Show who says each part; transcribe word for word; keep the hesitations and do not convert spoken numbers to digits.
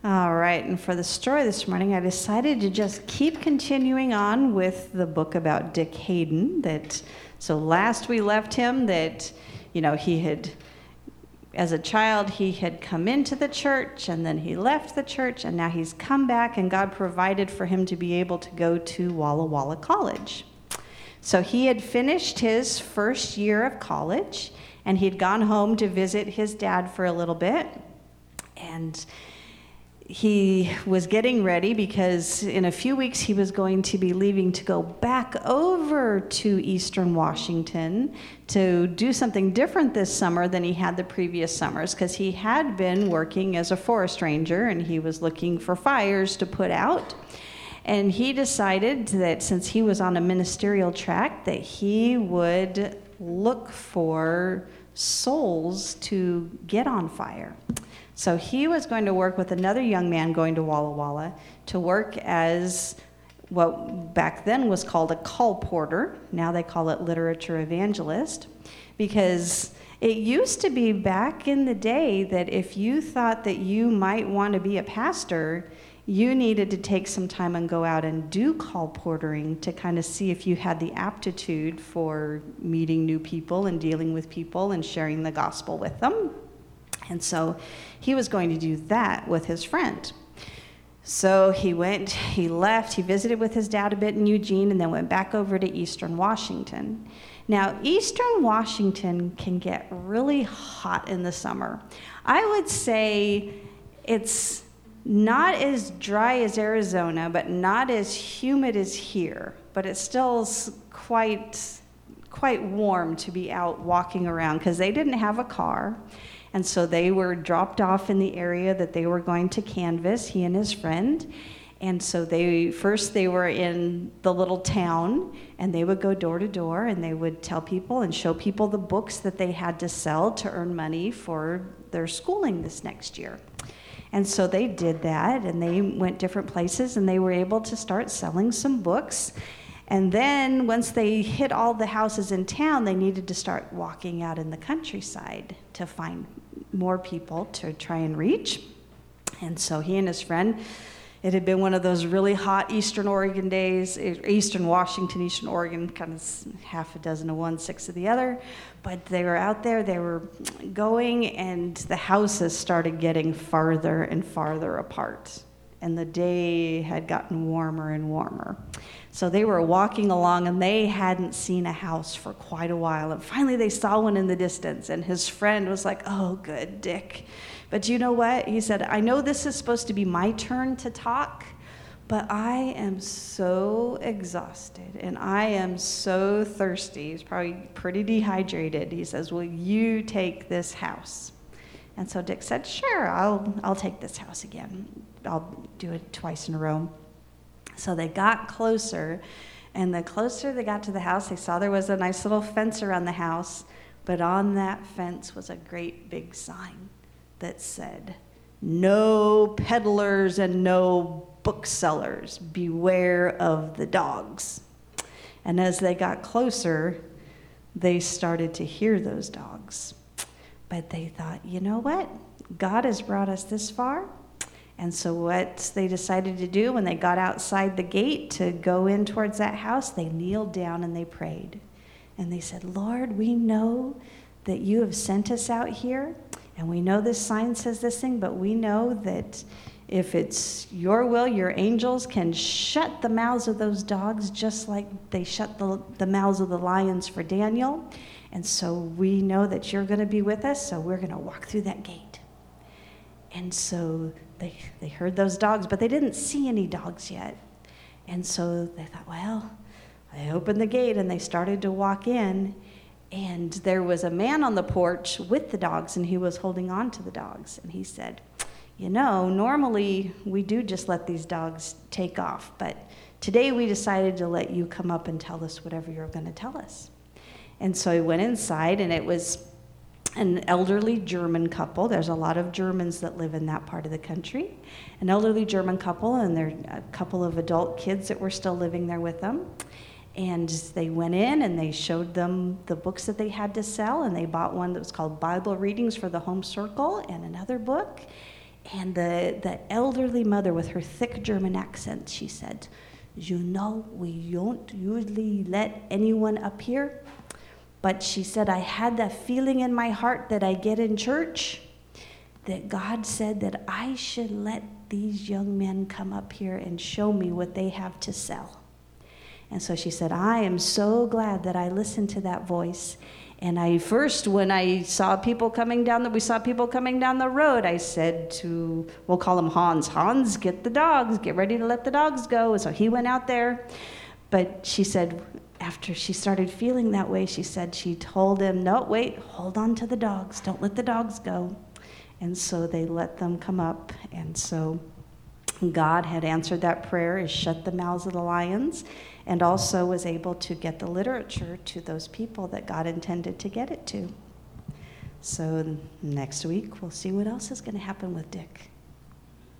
Speaker 1: All right, and for the story this morning, I decided to just keep continuing on with the book about Dick Hayden. That so last we left him that, you know, he had, as a child, he had come into the church, and then he left the church, and now he's come back, and God provided for him to be able to go to Walla Walla College. So he had finished his first year of college, and he'd gone home to visit his dad for a little bit, and he was getting ready because in a few weeks he was going to be leaving to go back over to Eastern Washington to do something different this summer than he had the previous summers, because he had been working as a forest ranger and he was looking for fires to put out. And he decided that since he was on a ministerial track, that he would look for souls to get on fire. So he was going to work with another young man going to Walla Walla to work as what back then was called a colporteur. Now they call it literature evangelist, because it used to be back in the day that if you thought that you might want to be a pastor, you needed to take some time and go out and do colporteuring to kind of see if you had the aptitude for meeting new people and dealing with people and sharing the gospel with them. And so he was going to do that with his friend. So he went, he left, he visited with his dad a bit in Eugene, and then went back over to Eastern Washington. Now, Eastern Washington can get really hot in the summer. I would say it's not as dry as Arizona, but not as humid as here. But it's still quite, quite warm to be out walking around, because they didn't have a car. And so they were dropped off in the area that they were going to canvass, he and his friend. And so they first they were in the little town, and they would go door to door, and they would tell people and show people the books that they had to sell to earn money for their schooling this next year. And so they did that, and they went different places, and they were able to start selling some books. And then once they hit all the houses in town, they needed to start walking out in the countryside to find more people to try and reach. And so he and his friend, it had been one of those really hot Eastern Oregon days, Eastern Washington, Eastern Oregon, kind of half a dozen of one, six of the other. But they were out there, they were going, and the houses started getting farther and farther apart. And the day had gotten warmer and warmer. So they were walking along, and they hadn't seen a house for quite a while. And finally they saw one in the distance, and his friend was like, "Oh, good, Dick. But you know what?" He said, "I know this is supposed to be my turn to talk, but I am so exhausted, and I am so thirsty." He's probably pretty dehydrated. He says, "Will you take this house?" And so Dick said, "Sure, I'll I'll take this house again. I'll do it twice in a row." So they got closer, and the closer they got to the house, they saw there was a nice little fence around the house, but on that fence was a great big sign that said, "No peddlers and no booksellers, beware of the dogs." And as they got closer, they started to hear those dogs. But they thought, you know what? God has brought us this far. And so what they decided to do when they got outside the gate to go in towards that house, they kneeled down and they prayed. And they said, "Lord, we know that you have sent us out here, and we know this sign says this thing, but we know that if it's your will, your angels can shut the mouths of those dogs just like they shut the, the mouths of the lions for Daniel. And so we know that you're going to be with us, so we're going to walk through that gate." And so they they heard those dogs, but they didn't see any dogs yet. And so they thought, well, they opened the gate and they started to walk in, and there was a man on the porch with the dogs, and he was holding on to the dogs. And he said, "You know, normally we do just let these dogs take off, but today we decided to let you come up and tell us whatever you're going to tell us." And so he went inside, and it was an elderly German couple. There's a lot of Germans that live in that part of the country. An elderly German couple, and there a couple of adult kids that were still living there with them. And they went in and they showed them the books that they had to sell, and they bought one that was called Bible Readings for the Home Circle and another book. And the, the elderly mother with her thick German accent, she said, you know, we don't usually let anyone up here. But she said, I had that feeling in my heart that I get in church, that God said that I should let these young men come up here and show me what they have to sell. And so she said, I am so glad that I listened to that voice. And I first, when I saw people coming down the, we saw people coming down the road, I said to, we'll call him Hans, Hans, get the dogs, get ready to let the dogs go. So he went out there. But she said, after she started feeling that way, she said she told him, no, wait, hold on to the dogs. Don't let the dogs go. And so they let them come up. And so God had answered that prayer, is shut the mouths of the lions, and also was able to get the literature to those people that God intended to get it to. So next week, we'll see what else is going to happen with Dick.